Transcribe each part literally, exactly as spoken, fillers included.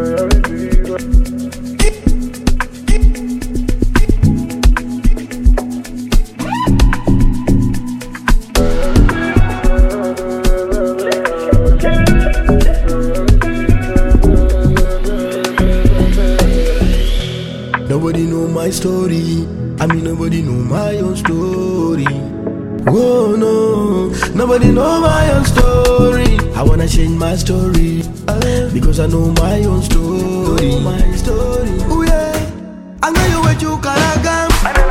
Nobody know my story. I mean, nobody know my own story. Oh no, nobody know my own story. I wanna change my story because I know my own story. My story. Oh yeah, I know you where you karagam.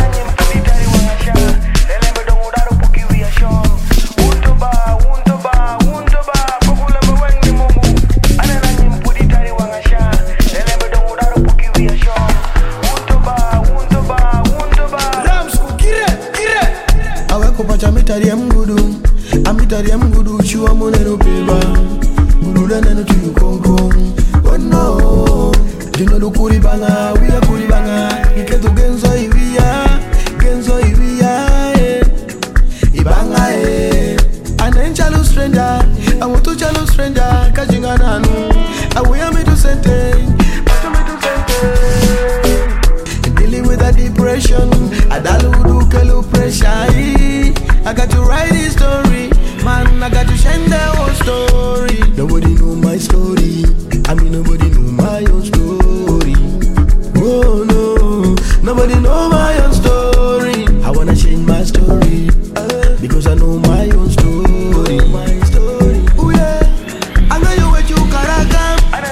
Amitari mgudu, amitari mgudu, chua monero peba, gudu dana no tu kongkong. Oh no, dino do kuri banga, we are kuri banga. Iketu genzo ivia, genzo ivia, eh. Ibanga eh. Anen chalo stranger, I want to chalo stranger, kajinga nanu. Awe ame to sente, ame to sente. Dealing with a depression, adalu do kelo pressure. I got to write this story, man, I got to share the whole story. Nobody know my story, I mean nobody know my own story. Oh no, nobody know my own story. I wanna change my story, because I know my own story. My story. Oh yeah, I know you where you karagam.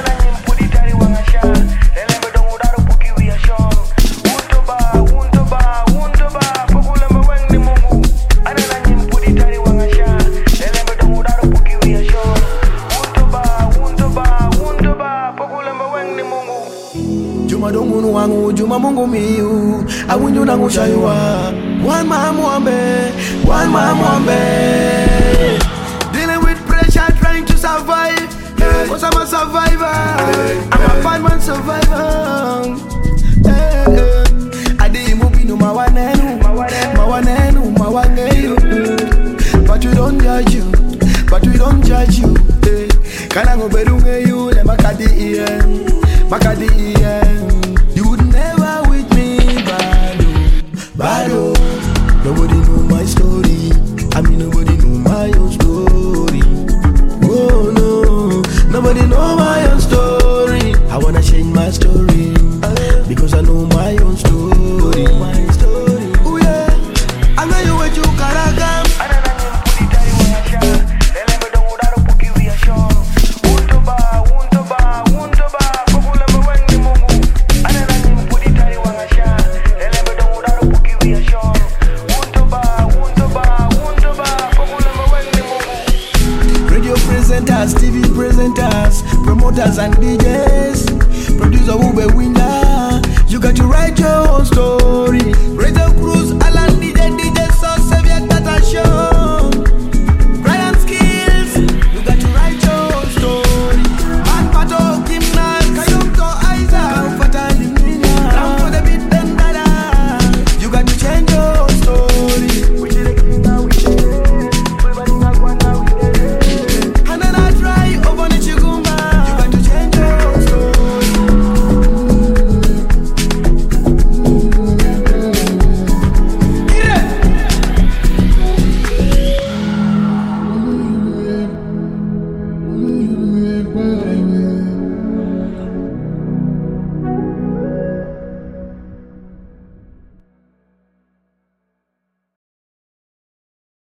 Juma dongunu wangu, Juma mungu miu, awinju nangu shaywa. One man mwambe, one man mwambe. Dealing with pressure, trying to survive. Hey. Cause I'm a survivor, hey. I'm a five man survivor. Hey, hey. Adi mubi no mawanenu, mawanenu, mawanenu. But we don't judge you, but we don't judge you. Hey. Kanango berunge you, le makadi iye, makadi iye. You would never with me, bado, bado. Nobody know my story, I mean nobody know my own story. Oh no, nobody know my own story. I wanna change my story, because I know my own story. My story. Oh yeah, I know you where you karagam. Presenters, T V presenters, promoters and D Js, producer who be winner. You got to write your own story.